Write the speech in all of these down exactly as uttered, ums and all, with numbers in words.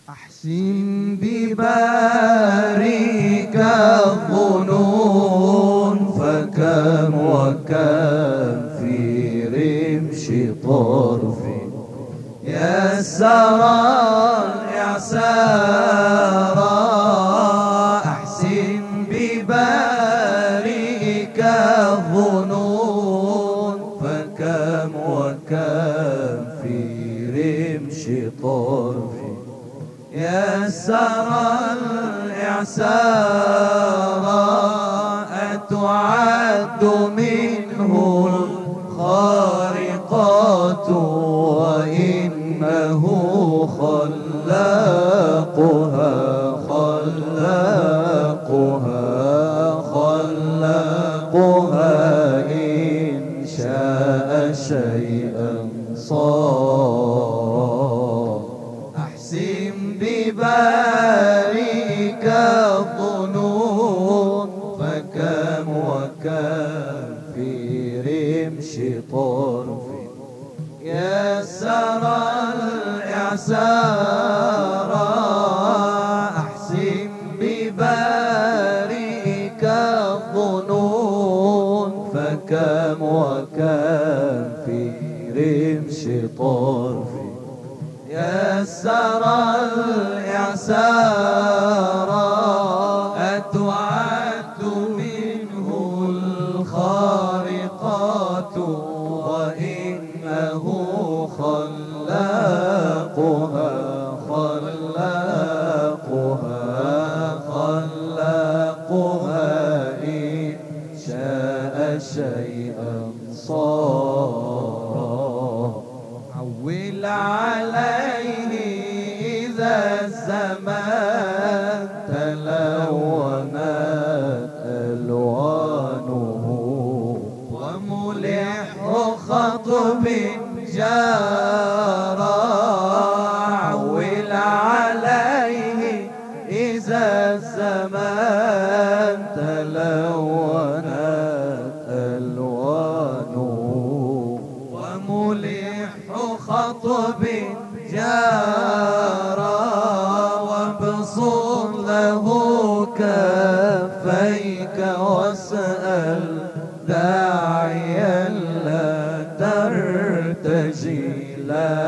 أحسن ببارك الظنون فكم وكم في رمش طرف يسر الإعسار. أحسن ببارك الظنون فكم وكم في رمش طرف يسر الإعسار. أتعد منه الخارقات وإنه خلاقها خلاقها خلاقها إن شاء شيئا صار. أحسن ببارك الظنون فكم وكم في رمش طرف يسر الإعسار. أحسن ببارك الظنون فكم وكم في رمش طرف يسر الإعسار. أتعد منه الخارقات وإنه خلاقها خلاقها خلاقها إن شاء شيئا صار. عول عليه إذا الزمان تلونت ألوانه وملح خطب جارى. عول عليه إذا الزمان تلونت ألوانه وملح خطب جارى. وابسط له كفيك واسأل داعيا لا ترتجي لا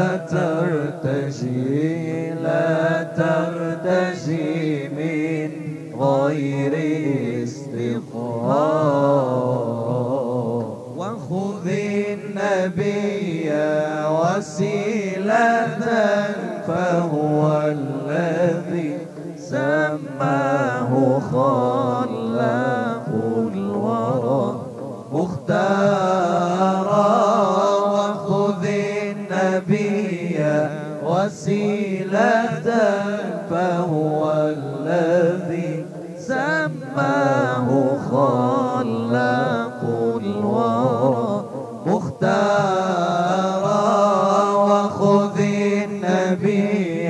ترتجي لا ترتجي من غير استقرار. وخذ النبي وسيلة فهو الذي سماه خلاق الورى مختارا. وخذ النبي وسيلة فهو الذي سماه خلاق الورى مختارا. وخذ النبي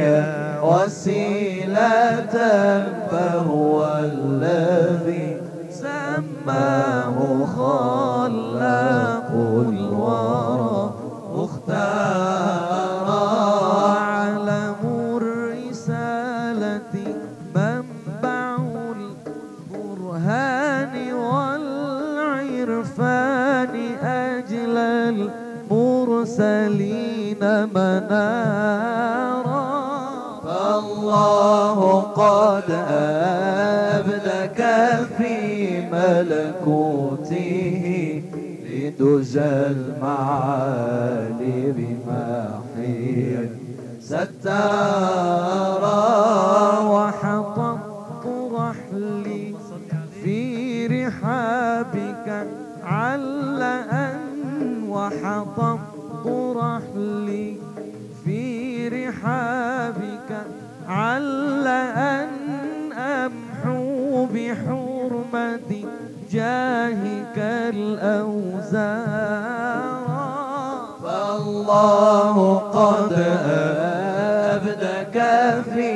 وسيلة فهو الذي سماه خلاق الورى مختارا. علم الرسالة منبع البرهان والعرفان أجل المرسلين منارا. فالله قد أبدك في ملكوته لدجى المعالي بمحيا ستارا. وحطمت رحلي في رحابك علأ وحطمت رحلي في رحابك علأ أمحو بحرمة جاهك الأوزار. فالله قد أبدك في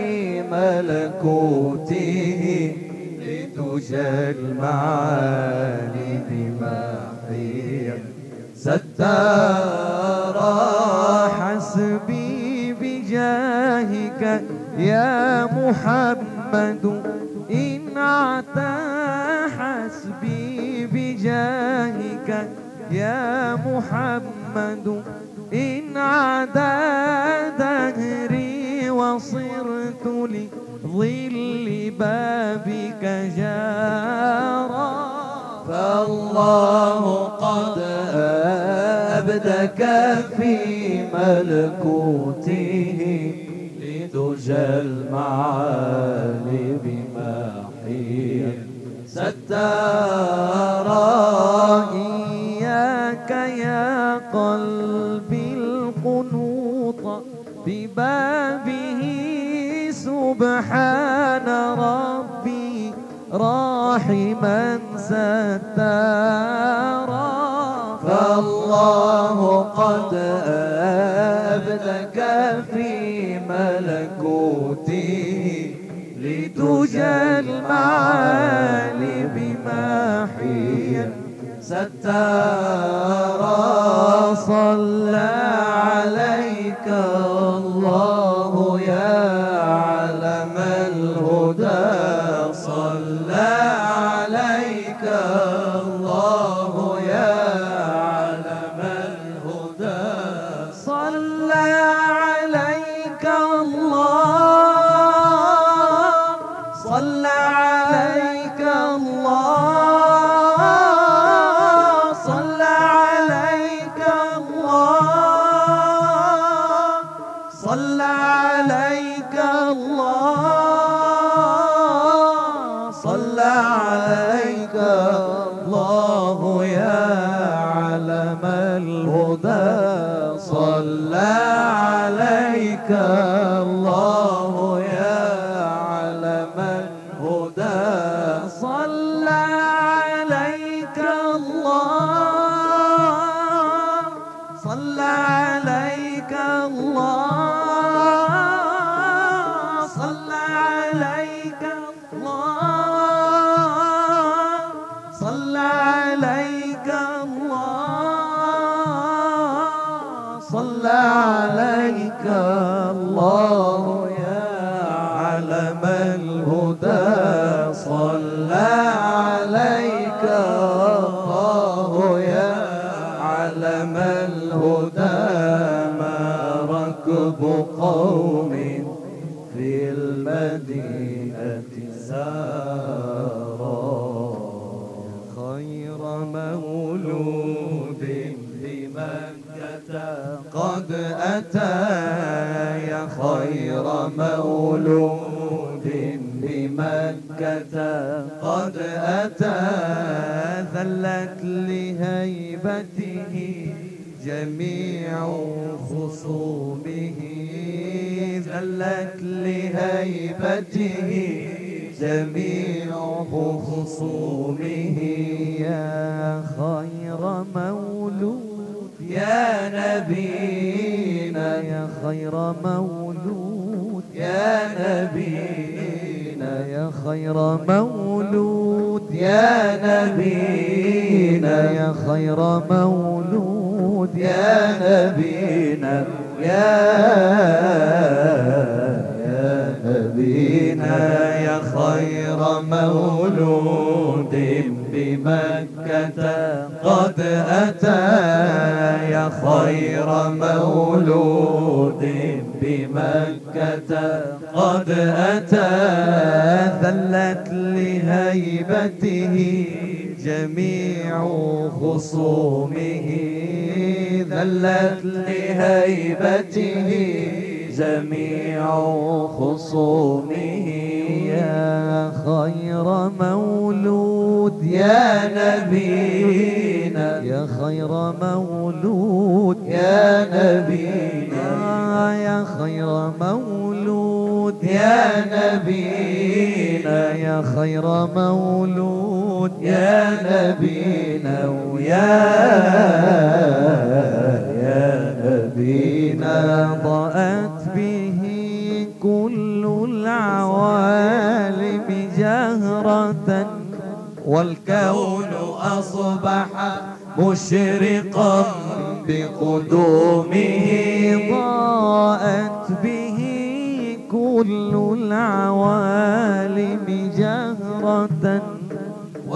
ملكوته لتجى المعالي بمحيا ستارا. حسبي بجاهك يا محمد إن عتا حسبي بجاهك يا محمد إن عدا دهري وصرت لظل بابك جارا فالله قد أبدك في ملكوته لتجى المعالي بمحيا ستارا إياك يا قلبي القنوط ببابه سبحان ربي راحما ستارا فالله قد أبدك في ملكوته لتجى المعالي بمحيا ستارا صلى عليك الله يا علم الهدى صلى عليك الله يا علم الهدى صلى عليك الله صلى عليك الله صلى عليك الله صلى عليك الله صلى عليك الله يا علم الهدى صلى عليك الله يا علم الهدى صلى عليك الله صلى عليك الله صلى عليك الله صلى عليك الله صلى عليك الله يا علم الهدى صلى عليك الله يا علم الهدى ما ركب قوم في المدينة سارا خير مولود بمكة قد أتى يا خير مولود بمكة قد أتى ذلت لهيبته جميع خصومه ذلت لهيبته جميع خصومه يا خير مولود يا نبينا يا خير مولود يا نبينا يا خير مولود يا نبينا يا خير مولود يا نبينا يا يا نبينا يا خير مولود بمكة قد أتى يا خير مولود بمكة قد أتى ذلت لهيبته جميع خصومه ذلت لهيبته جميع خصومه يا خير مولود يا نبينا يا خير مولود يا نبينا يا خير مولود يا نبينا يا خير مولود يا نبينا ويا يا نبينا ضاءت به كل العوالم جهرة والكون أصبح مشرقا بقدومه ضاءت به كل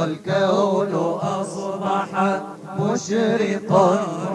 والكون أصبح مشرقا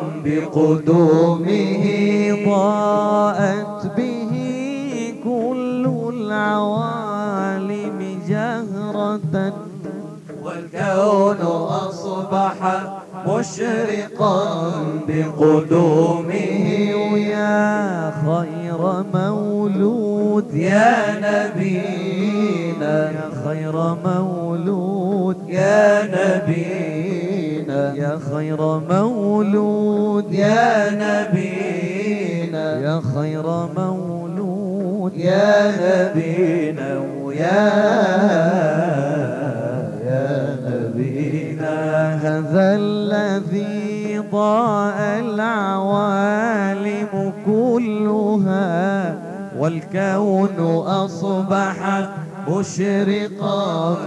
بقدومه ضاءت به كل العوالم جهرة والكون أصبح مشرقا بقدومه يا خير مولود يا نبينا يا خير مولود يا نبينا يا خير مولود يا نبينا يا خير مولود يا نبينا ويا يا نبينا هذا الذي ضاء العوالم كلها والكون أصبح مشرقا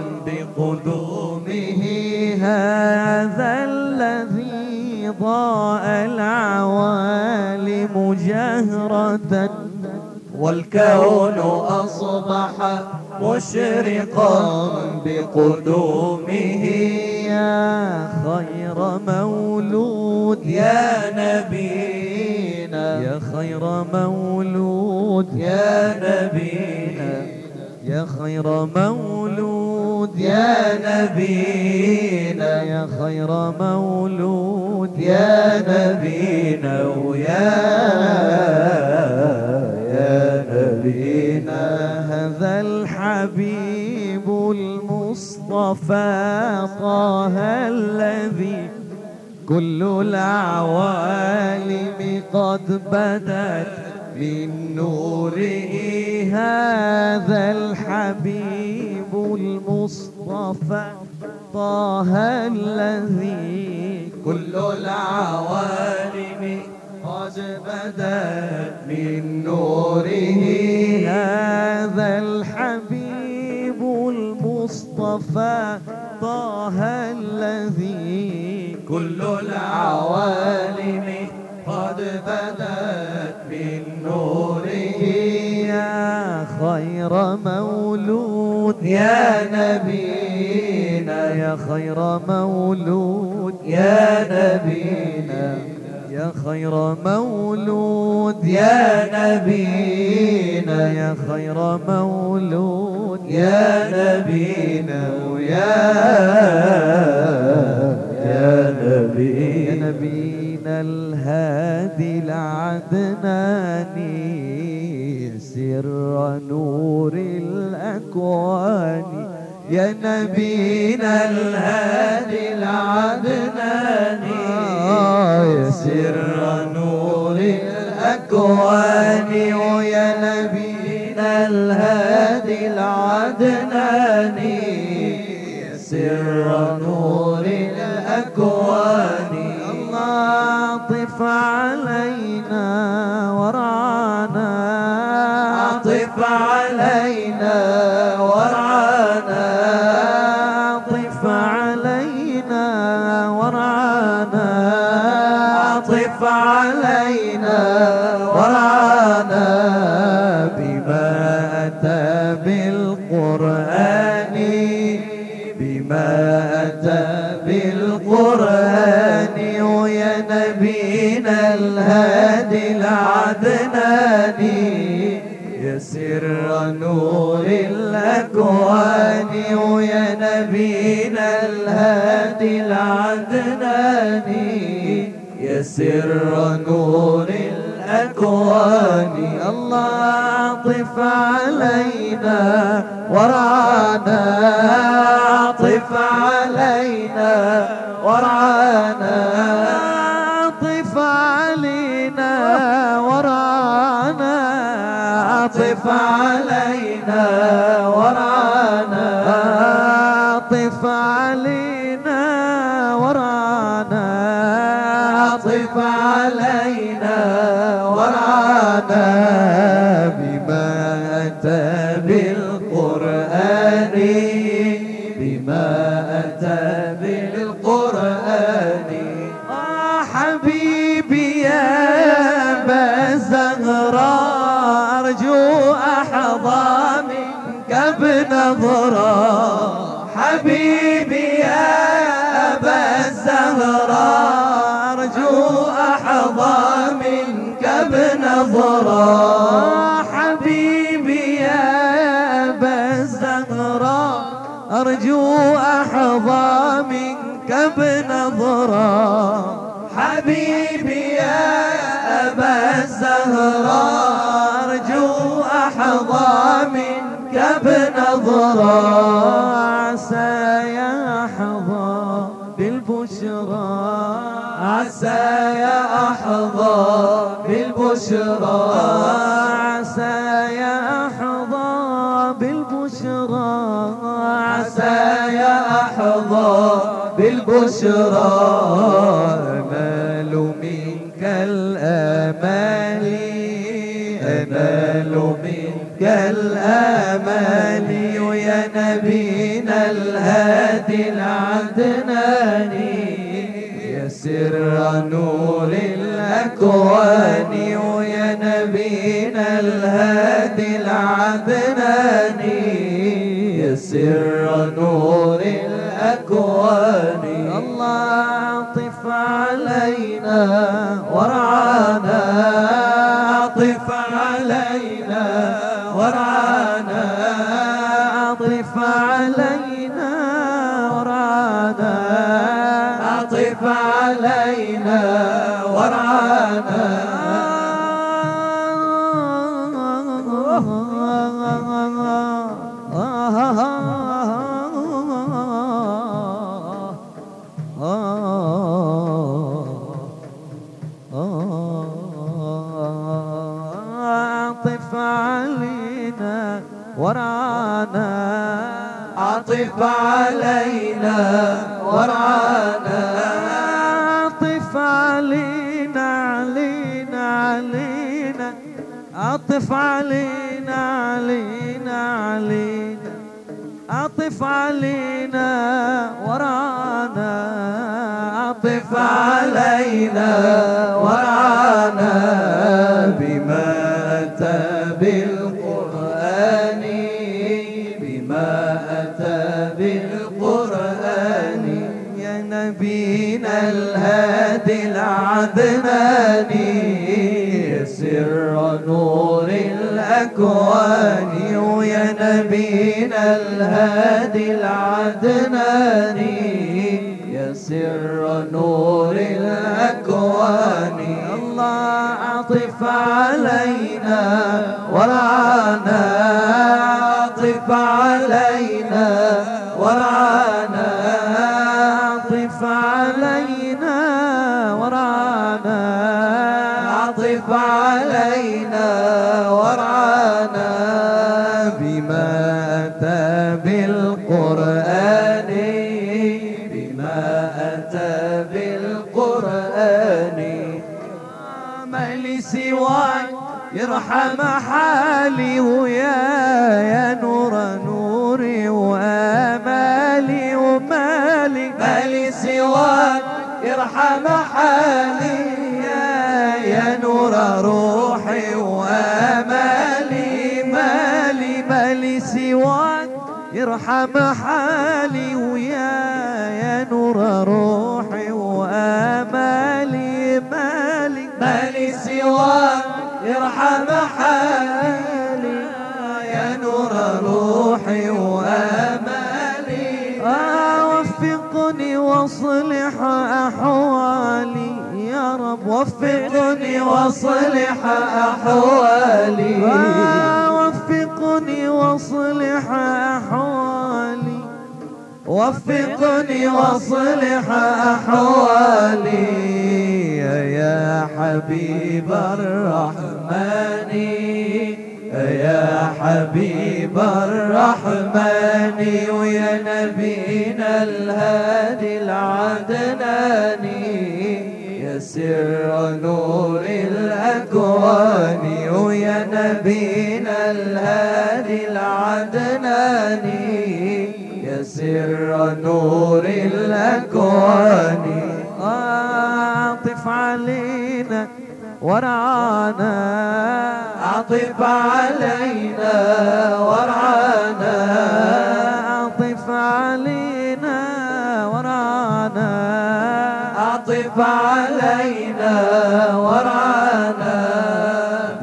بقدومه هذا الذي ضاء العوالم جهرة والكون أصبح مشرقا بقدومه يا خير مولود يا نبينا يا خير مولود يا نبينا يا خير مولود يا نبينا يا خير مولود يا نبينا ويا يا نبينا هذا الحبيب المصطفى طه الذي كل العوالم قد بدت من نوره هذا الحبيب المصطفى طه الذي كل العوالم قد بدت من نوره هذا الحبيب المصطفى طه الذي كل العوالم قد بدت من نوره يا خير مولود يا نبينا يا خير مولود يا نبينا يا خير مولود يا نبينا يا خير مولود يا نبينا ويا يا نبينا يا نبينا الهادي العدناني سر نور الأكوان يا نبينا الهادي العدناني سر نور الأكوان ويا نبينا الهادي العدناني سر نور الأكوان الله طف علينا ورعانا عطف علينا ورعانا طف علينا ورعانا عطف علينا ورعانا بما أتى بالقرآن بما أتى بالقرآن ويا نبينا الهادي العدناني يا سر نور الأكوان ويا نبينا الهادي العدناني يا سر نور الأكوان الله طف علينا ورعانا عطف علينا ورعانا طف علينا ورعانا عطف علينا ورعانا طف علينا ورعانا عطف علينا ورعانا بما أتى بالقرآن بما أتى بالقرآن آه حبيبي يا أبا زهراء أرجو أحظى منك بنظرة حبيبي يا نظرة حبيبي يا أبا الزهراء أرجو أحظى منك بنظرة حبيبي يا أبا الزهراء أرجو أحظى منك بنظرة عسى يحظى بالبشرى عسى يحظى بالبشرى عسى يحظى بالبشرى عسى يحظى بالبشرى أنال منك الآمال أنال منك الآمال يا نبينا الهادي العدناني يا سر نور الأكوان يا نبينا الهادي العدناني يا سر نور الأكوان الله عطف علينا ورعانا عطف علينا ورعانا عطف علينا ورعانا عطف علينا ورعانا عطف علينا ورعانا عطف علينا ورعانا عطف علينا علينا علينا عطف علينا علينا علينا عطف علينا ورعانا عطف علينا ورعانا بما أتى بالقرآن بما أتى بالقرآن يا نبينا الهادي العدناني يا سر نور الأكوان يا نبينا الهادي العدناني يا سر نور الأكوان الله عطف علينا ورعانا عطف علينا ورعانا عطف علينا ورعانا عطف علينا ورعانا بما أتى بالقرآن بما أتى بالقرآن ما لي سواك يرحم حالي ويا يا نور نوري وآمالي ومالي ما لي سواك يرحم حالي يا يا نور روحي وآمالي مالي مالي سواك يرحم حالي ويا يا نور روحي وآمالي مالي مالي سواك يرحم حالي يا نور روحي وآمالي وفقني واصلح أحوالي يا رب وفقني واصلح أحوالي وفقني واصلح أحوالي وفقني واصلح أحوالي يا حبيب الرحمن يا حبيب الرحمن ويا نبينا الهادي العدناني يا سر نور الأكوان ويا نبينا الهادي العدناني يا سر نور الأكوان عطف علينا ورعانا عطف علينا ورعانا عطف علينا ورعانا عطف علينا ورعانا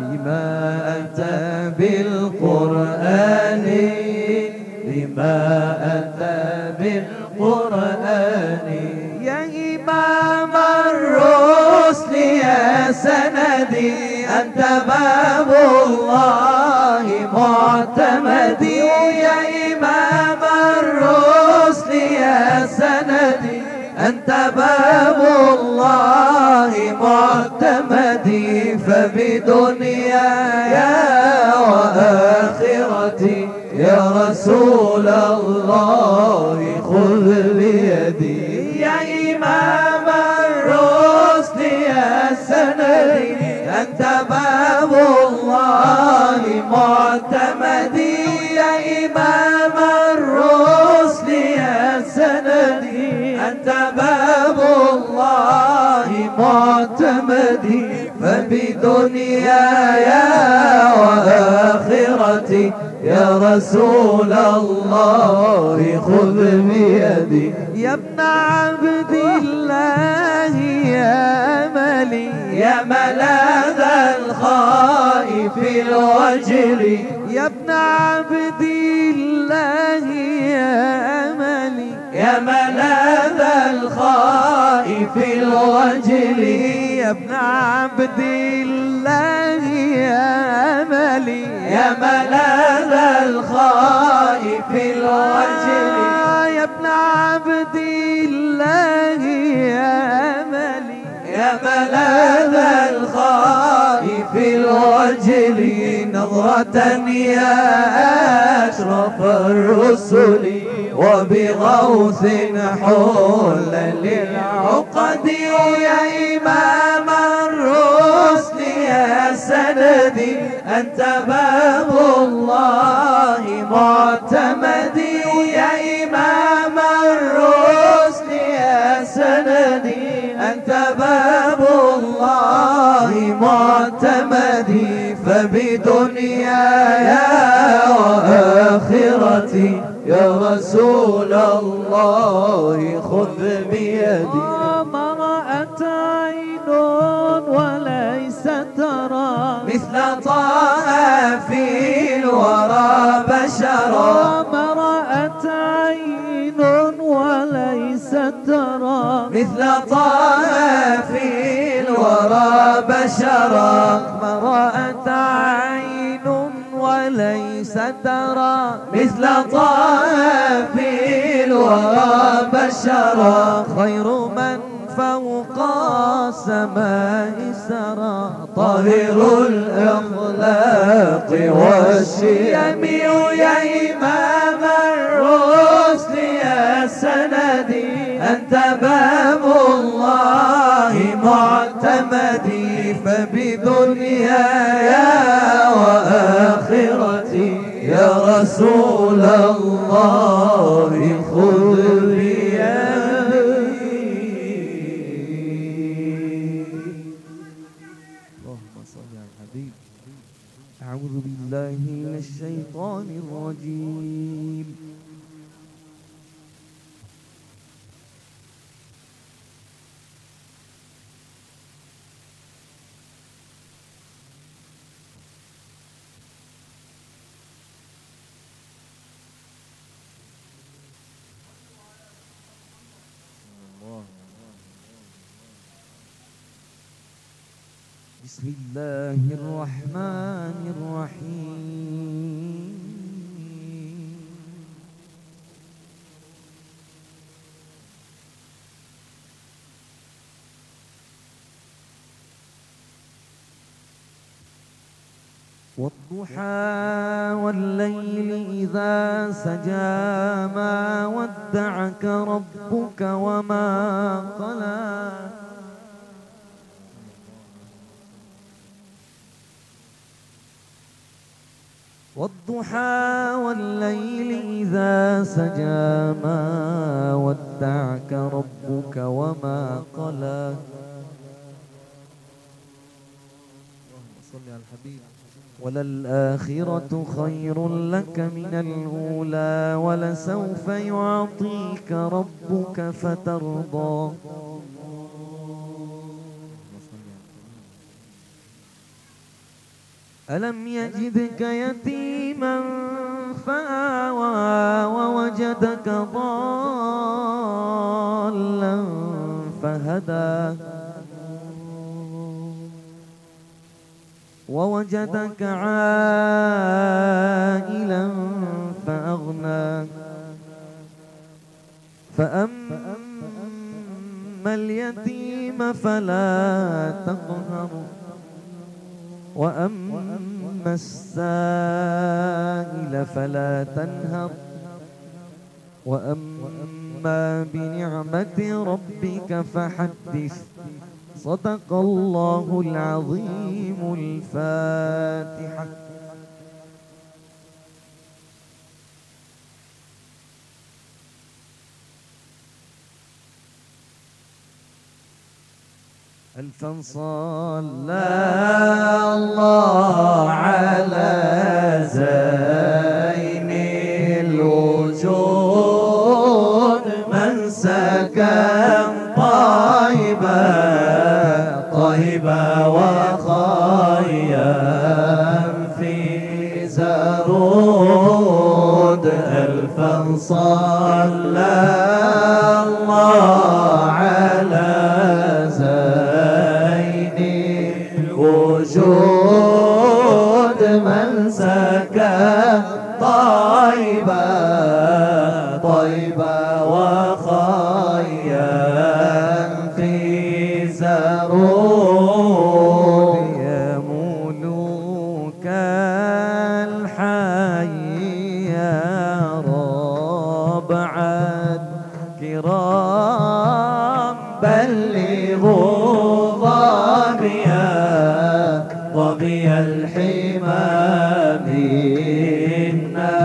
بالقرآن لما أتى بالقرآن يا إمام الرسل يا سندي أنت باب الله معتمدي يا إمام الرسل يا سندي أنت باب الله معتمدي فبدنياي وآخرتي يا رسول الله خذ بيدي يا إمام الرسل يا سندي أنت باب الله معتمدي يا إمام الرسل يا سندي أنت باب الله معتمدي فبدنياي وآخرتي يا رسول الله خذ بيدي يا ابن عبد الله يا أملي يا ملاذ الخائف الوجل يا ابن عبد الله يا أملي يا ملاذ الخائف الوجل يا ابن عبد الله يا أملي يا ملاذ الخائف الوجل يا ابن عبد الله يا أملي يا ملاذ الخائف الوجل نظرة يا أشرف الرسل وبغوث حول للعقد يا إمام الرسل يا سندي أنت باب الله معتمدي يا إمام الرسل يا سندي أنت باب الله معتمدي فبدنياي وآخرتي يا رسول الله خذ بيدي ما رأت عين وليس ترى مثل طه في الورى بشرا ما رأت عين وليس ترى مثل طه في الورى بشرا ما رأت عين وليس ترى مثل طه في الورى بشرا خير من فوق السماء سرى طاهر الأخلاق والشيم يا إمام الرسل يا سندي أنت باب الله معتمدي فبدنياي وآخرتي يا رسول الله خذ بيدي اللهم صل على الحبيب. أعوذ بالله من الشيطان الرجيم. بسم الله الرحمن الرحيم. والضحى والليل إذا سجى ما ودعك ربك وما قلى والضحى والليل إذا سجى ما ودعك ربك وما قلى. اللهم صل على الحبيب. وللآخرة خير لك من الأولى ولسوف يعطيك ربك فترضى. ألم يجدك يتيما فآوى ووجدك ضالا فهدى ووجدك عائلا فأغنى فأما اليتيم فلا تقهر وأما السائل فلا تنهر وأما بنعمة ربك فحدث. صدق الله العظيم. الفاتحة. ألفا صلى الله على زين الوجود من سكن طيبا طيبا وخيام في زرود. ألفا صلى الله على وجود من سكن طيبا طيبا وخيام في زرود. يا ملوك الحي يا ربع الكرام بلغوا ظبيا ظبي الحمى منا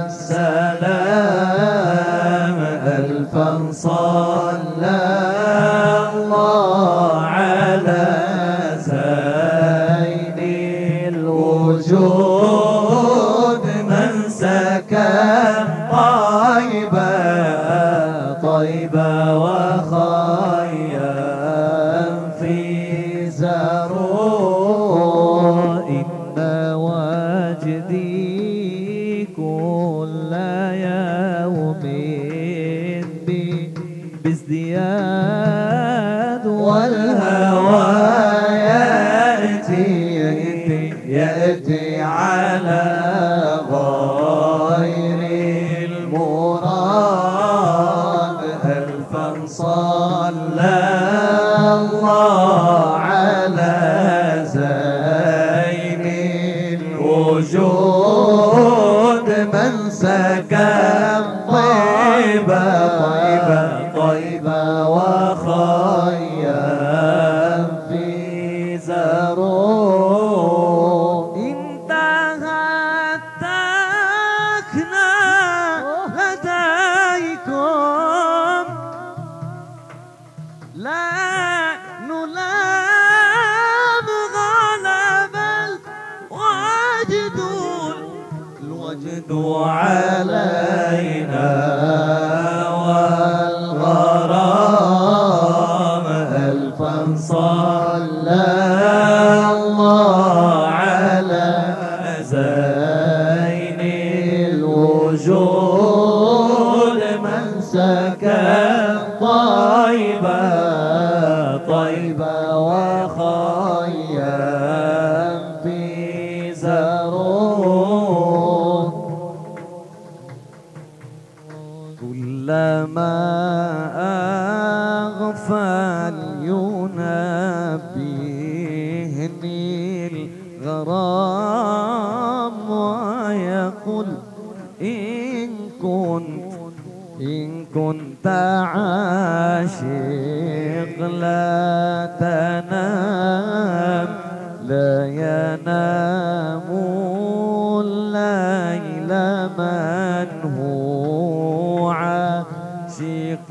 السلام. ألفا صلى الله على زين الوجود من سكن طيبا طيبا وخيام في زرود. إن واجدي كل يوم بازدياد والهوى يأتي يأتي على غير المراد. ألفا صلى الله على زين الوجود من سكن طيبا طيبا طيبا وخيام في زرود. انتهت تكنا لديكم لا نلام غلب الوجد الوجد علينا والغرام. ألفا صلى الله على زين الوجود من سكن طيبا طيبا وخيام في زرود. كلما أغفل ينبهني الغرام ويقول إن كنت إن كنت عاشق لا تنام لا ينام الليل من هو عاشق.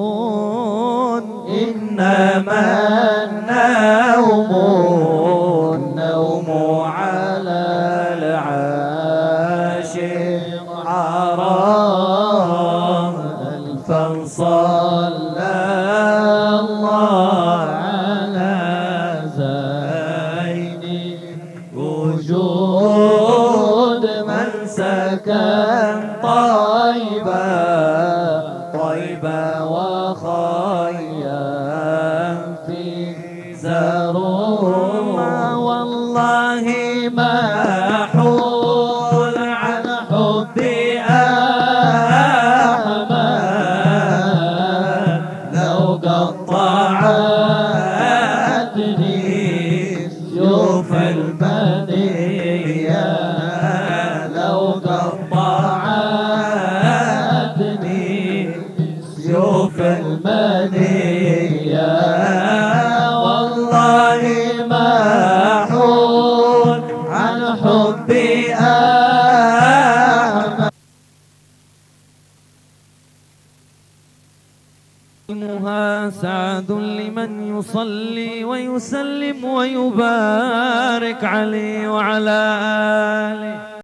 إنما النوم النوم على العاشق حرام. ألفا صلى الله على زين وجود جود من سكن طيبة طيبة وخيم في زروما والله ما حول عن حبي أحمد لو قطعتني سيوف المنية لو قطعتني سيوف المنية والله ما حول عن حبي أحمد. سعد لمن يصلي ويسلم ويبارك عليه وعلى آله.